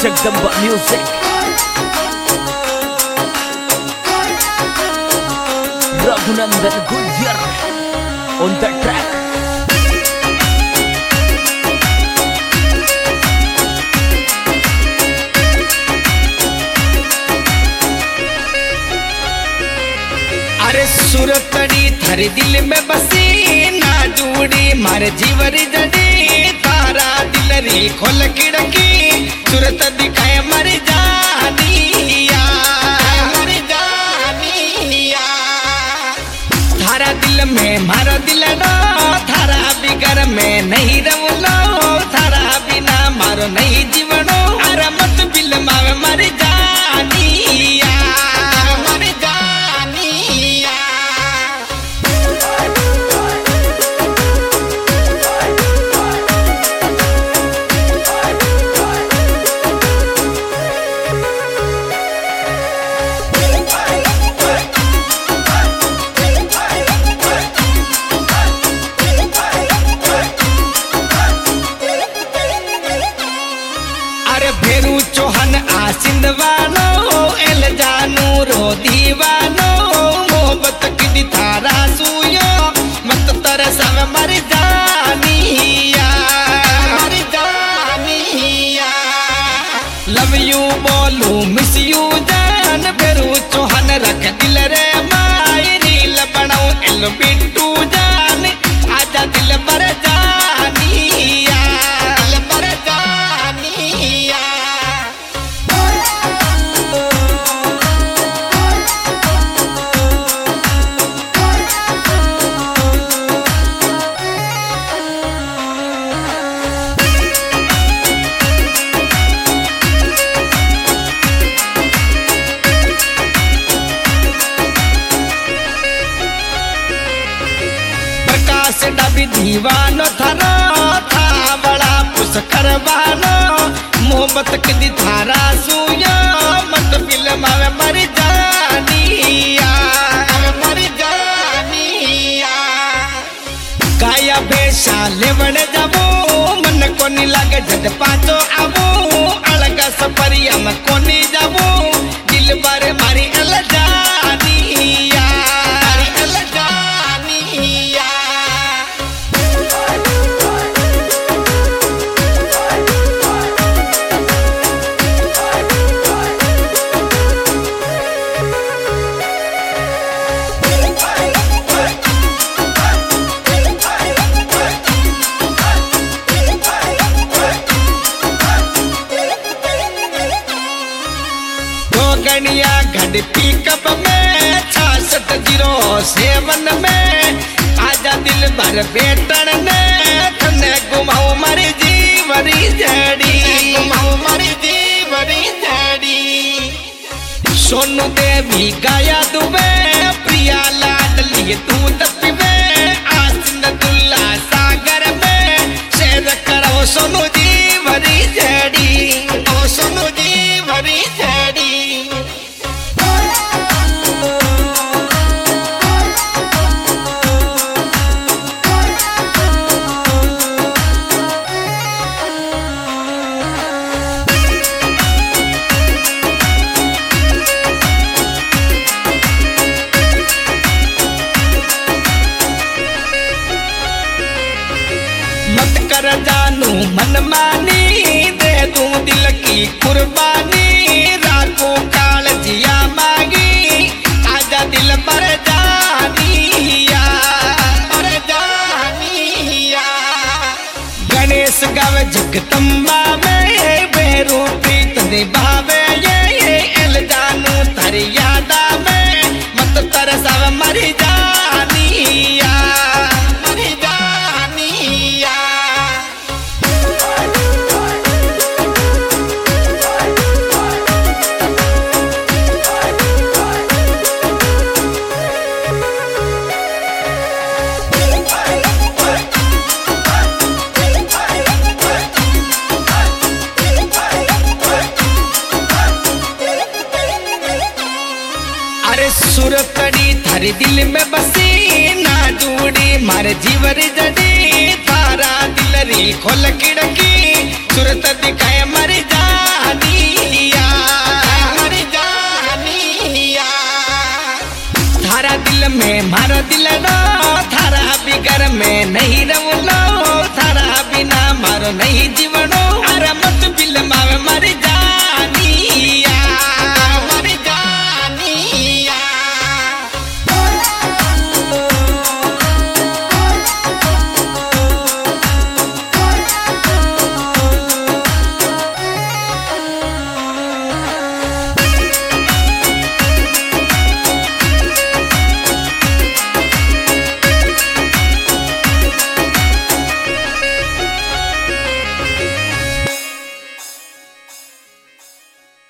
Jagdamba Music. Raghunandan Gujjar on the track. अरे सूरतड़ी थारे दिल में बसी ना जुड़ी मारे जीवरी जड़ी तारा दिल री खोल खिड़की सूरत दिखाए मर जानिया थारा दिल में मारा दिल नो थारा बिगर में नहीं रवलो थारा बिना मारो नहीं जीवनो अरे मत बिल मावे मर जानिया भेरू चौहान आसिंदवानो एल जानू रो दीवानो मोहब्बत की थारा सुयो मत तरसाव मर जानिया लव यू बोलू मिस यू जान भेरू चौहान रख दिल रे माई रील बनाऊ एल बिट्टू जान आजा दिल पर जानिया डबी दीवानो थारो था बड़ा पुस करवानो मोहब्बत की थारा सुयो मत बिल मावे मर जानिया काया बेशा लेवण जाबो मन को नी लागे जद पाचो आवो अलगा सपरिया म कोनी जाबो दिल बारे मारी अल जानिया गणिया घड़ पिकअप में 6607 में आजा दिल भर बेटन ने थने घुमाऊ मरी जीवरी जड़ी सोनू देवी गाया दुबे प्रिया लाडली तू तपिवे आसिन दुल्ला सागर में शेर करो सोनू जीवरी जड़ी ओ सोनू जीवरी जड़ी मत कर जानू मनमानी दे दूं दिल की कुर्बानी रातों काल जिया मांगी आजा दिल पर जानिया गणेश गावे जगदम्बा में बेरू प्रीत निभावे ये एल जानू थारी यादा में मत तरसाव मर जानिया सूरतड़ी थारे दिल में बसी ना जुड़ी मारे जीवरी जड़ी तारा दिल री खोल खिड़की सूरत दिखाए मर जानी जानिया हर जानिया थारा दिल में मारो दिल रो थारा बिगर में नहीं रहो थारा बिना मारो नहीं जीवन